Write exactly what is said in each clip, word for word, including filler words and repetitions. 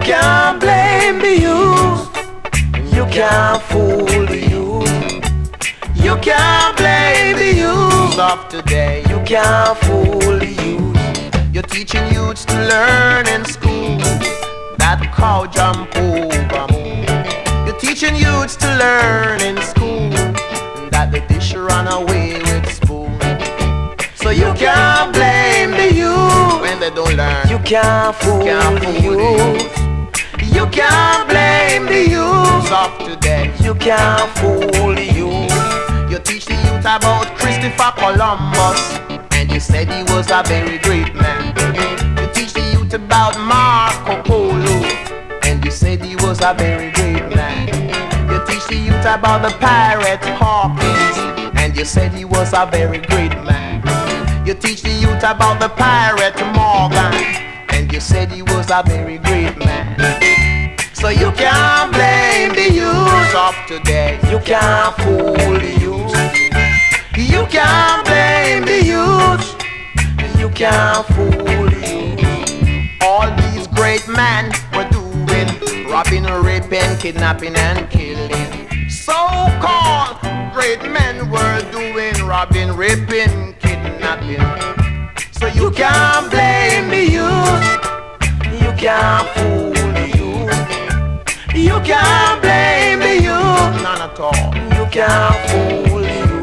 can't blame the youth. You can't fool the youth. You can't blame the youth of today. You can't fool the youth. You're teaching youths to learn in school that cow jump over moon. You're teaching youths to learn in school that the dish run away with spoon. So you can't blame the youth when they don't learn. You can't fool, you can't fool the youth. You can't blame the youth of today. You can't fool the youth. You teach the youth about Christopher Columbus, and you said he was a very great man. You teach the youth about Marco Polo, and you said he was a very great man. You teach the youth about the pirate Hawkins, and you said he was a very great man. You teach the youth about the pirate Morgan, and you said he was a very great man. So you can't blame the youth of today. You can't fool the youth. You can't blame the youth. You can't fool the youth. All these great men were doing robbing, raping, kidnapping and killing. So-called great men were doing robbing, raping, kidnapping. So you can't blame the youth. You can't fool the youth. You can't blame the youth. None at all. You can't fool the youth.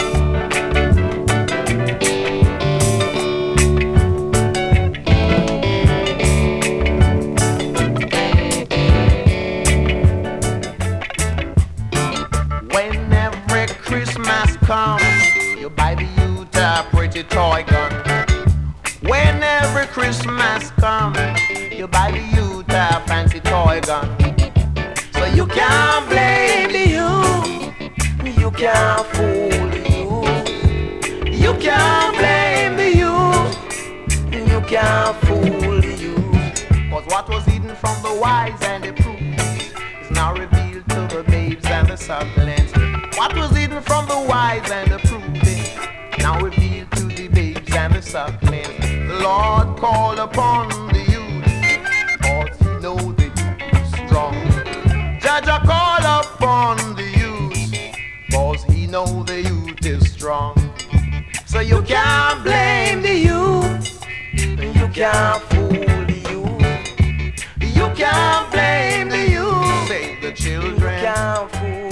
When every Christmas comes, you buy the youth a pretty toy gun. When every Christmas comes, you buy the youth a fancy toy gun. So you can't blame the youth. You can't fool the youth. You can't blame the youth. You can't fool the youth. Cause what was hidden from the wise and the prudent is now revealed to the babes and the sucklings. What was hidden from the wise and the prudent now revealed to the babes and the sucklings. The Lord called upon the youth, cause he know the youth is strong. Jaja call upon the youth, cause he know the youth is strong. So you can't blame the youth. You can't fool the youth. You can't blame the youth. Save the children. You can't fool